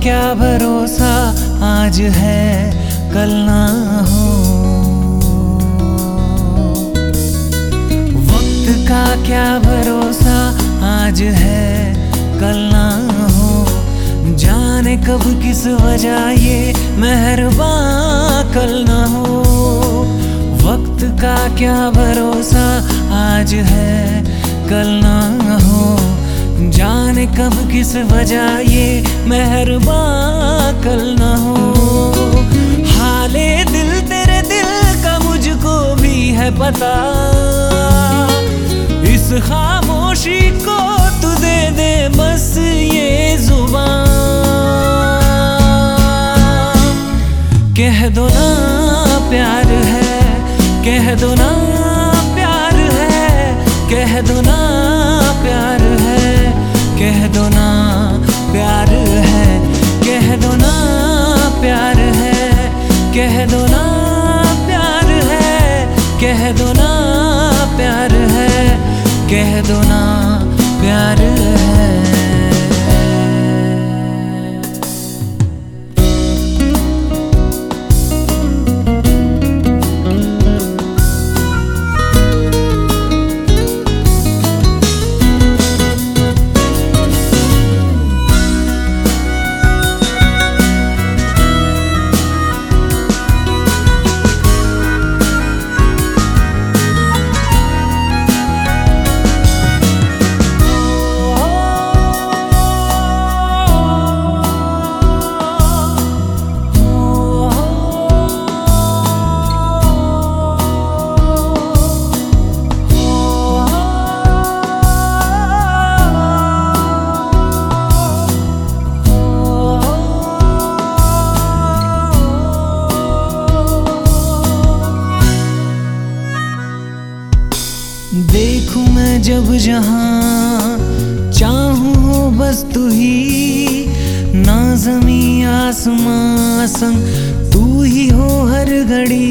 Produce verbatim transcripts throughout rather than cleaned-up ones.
क्या भरोसा, आज है कल ना हो। वक्त का क्या भरोसा, आज है कल ना हो। जाने कब किस वजह ये मेहरबान कल ना हो। वक्त का क्या भरोसा, आज है कल ना हो। जाने कब किस वजह ये मेहरबान कल ना हो। हाले दिल तेरे दिल का मुझको भी है पता, इस खामोशी को तू दे दे बस ये जुबान। कह दो ना प्यार है, कह दो ना प्यार है, कह दो ना प्यार है, कह दो ना प्यार है, कह दो ना प्यार है, कह दो ना प्यार है, कह दो ना प्यार है, कह दो ना प्यार है। देखूं मैं जब जहां चाहूं हो बस तू ही, ना ज़मीं आसमां संग तू ही हो हर घड़ी।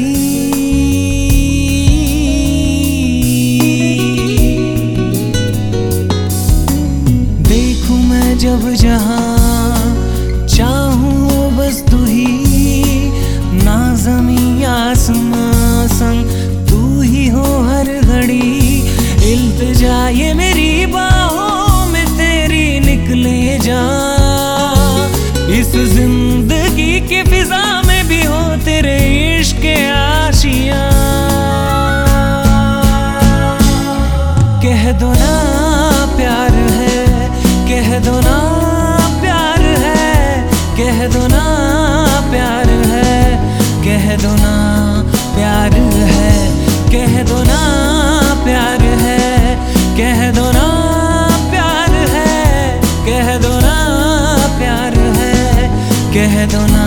देखूं मैं जब जहां चाहूं हो बस तू ही, ना ज़मीं आसमां संग तू ही हो हर घड़ी। इल्तिजा ये मेरी बाहों में तेरी निकले जा, इस जिंदगी की फिजा में भी हो तेरे इश्क के आशियां। कह दो ना प्यार है, कह दो ना प्यार है, कह दो ना प्यार है, कह दो ना प्यार है, कह दो ना प्यार है, कह दो ना प्यार है, कह दो ना प्यार है, कह दो ना